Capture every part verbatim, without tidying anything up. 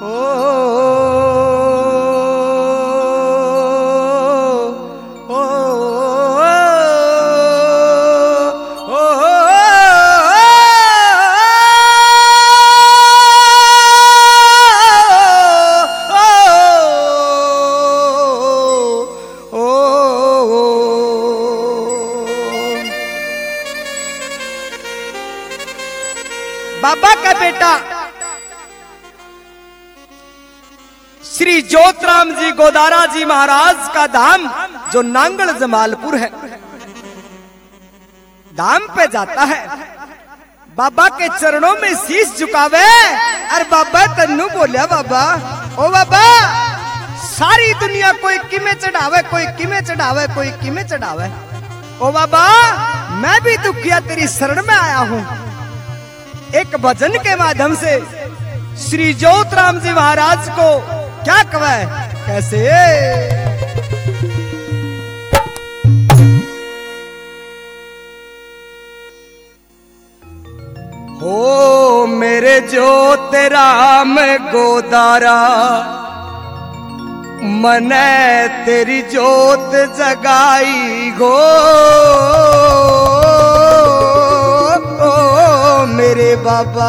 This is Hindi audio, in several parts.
बाबा का बेटा श्री ज्योतराम जी गोदारा जी महाराज का धाम जो नांगल जमालपुर है, धाम पे जाता है, बाबा के चरणों में शीश झुकावे। अरे बाबा तन्नू बोलिया बाबा, ओ बाबा सारी दुनिया कोई किमे चढ़ावे, कोई किमे चढ़ावे, कोई किमे चढ़ावे। ओ बाबा मैं भी दुखिया तेरी शरण में आया हूँ। एक भजन के माध्यम से श्री ज्योतराम जी महाराज को क्या कहे, कैसे हो मेरे ज्योतिराम गोदारा मने तेरी ज्योत जगाई गो ओ मेरे बाबा।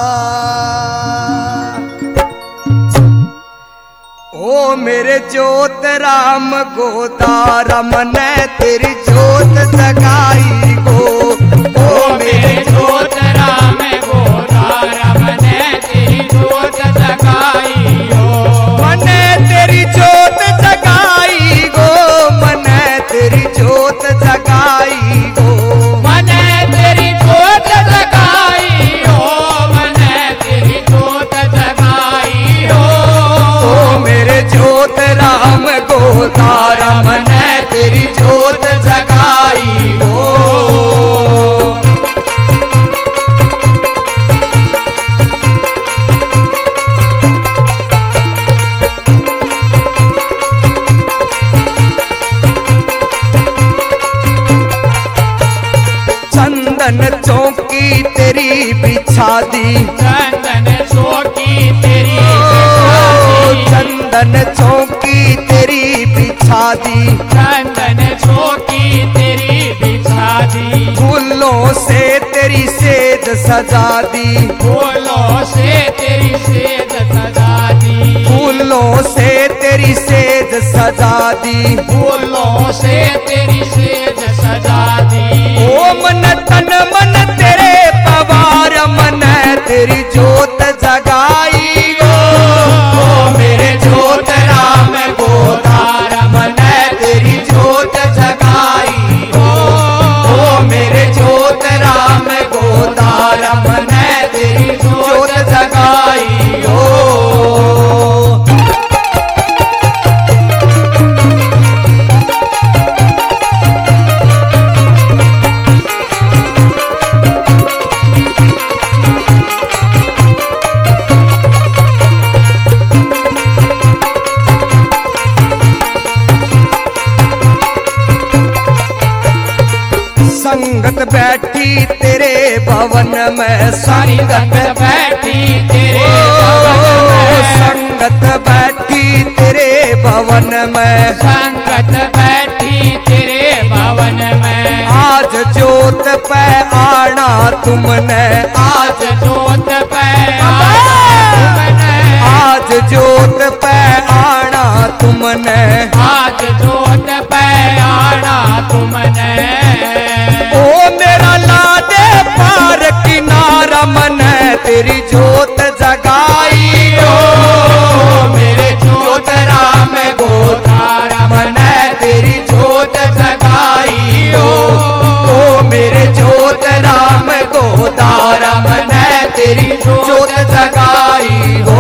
ओ मेरे ज्योतिराम गोदारा मने तेरी ज्योत जगाई गो। ओ मेरे ज्योतिराम गोदारा मने तेरी ज्योत जगाई गो। मने तेरी ज्योत जगाई गो, मने तेरी ज्योत जगाई गो, मने तेरी ज्योत जगाई हो, मने तेरी ज्योत जगाई हो। ओ मेरे ज्योतिराम गोदारा मने तेरी ज्योत जगाई हो। चंदन चौकी तेरी बिछा दी, चंदन चौकी तेरी बिछा दी, चंदन चौकी तेरी बिछा दी, चंदन चौकी तेरी बिछा दी। फूलों से तेरी सेज सजा दी, फूलों से तेरी सेज सजा दी, फूलों से तेरी सेज सजा दी, फूलों से तेरी सेज सजा दी। ओ मन तन मन तेरे पवार मन तेरी ज्योत जगाई गो। ओ मेरे ज्योतिराम गोदारा मन तेरी ज्योत जगाई गो। ओ मेरे ज्योतिराम गोदारा मन तेरी ज्योत जगाई गो। संगत बैठी तेरे भवन में, संगत बैठी तेरे भवन में, संगत बैठी तेरे भवन में, संगत बैठी तेरे भवन में। आज ज्योत पे आना तुमने, आज ज्योत पे आना तुमने, आज ज्योत पे आना तुमने, आज ज्योत पे आना तुमने। ओ मेरा लादे पार किनारा मन तेरी ज्योत जगाई हो। मेरे ज्योतिराम गोदारा मन तेरी ज्योत जगाई हो। ओ मेरे ज्योतिराम गोदारा मन तेरी ज्योत जगाई हो।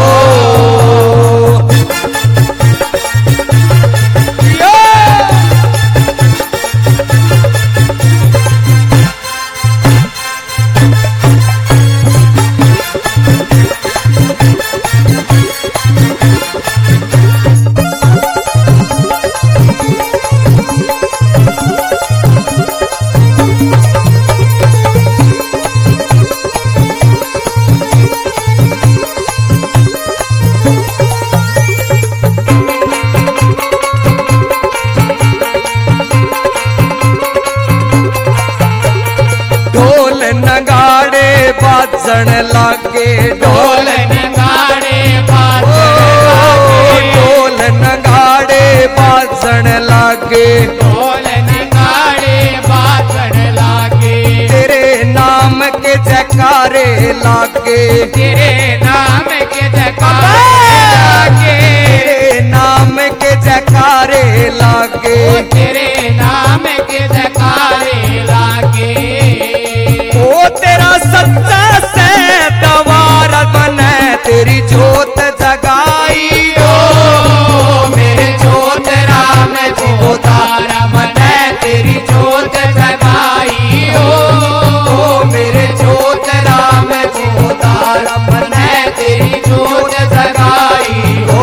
ढोल नगाड़े बाजन लागे ढोल नगाड़े बाजन लागे ढोल नगाड़े बाजन लागे ढोल नगाड़े बाजन लागे तेरे नाम के जयकारे लागे तेरे नाम के जयकारे लागे तेरे नाम के जयकारे लागे तेरे नाम के जयकारे लागे ओ तेरा सच्चा से दवार बने तेरी जोत जगाई ओ मेरे जोत राम जी तारा बने तेरी जोत जगाई ओ मेरे जोत राम जी तारा बने तेरी जोत जगाई ओ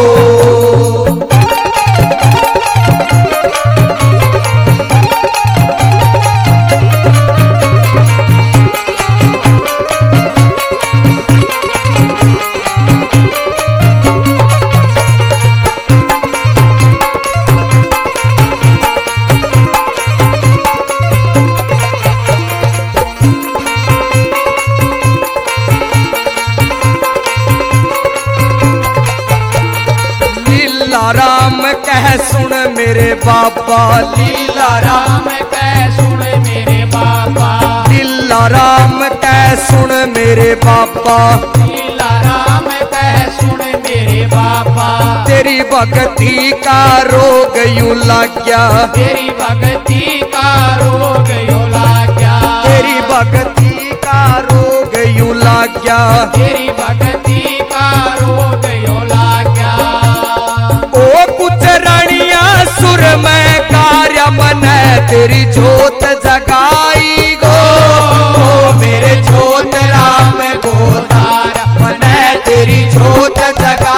राम कह सुन मेरे बाबा लीला राम कह सुन मेरे बाबा लीला राम कह सुन मेरे बाबा लीला राम कह सुन मेरे बाबा तेरी भक्ति का रोग यूं लग गया तेरी भक्ति का रोग यूं लग गया तेरी भक्ति का रोग यूं लग गया तेरी भक्ति का रोग यूं लग गया ओ कुछ रानिया सुर में कार्य मन तेरी जोत जगाई गो ओ मेरे जोत राम को तारा मन तेरी जोत जगा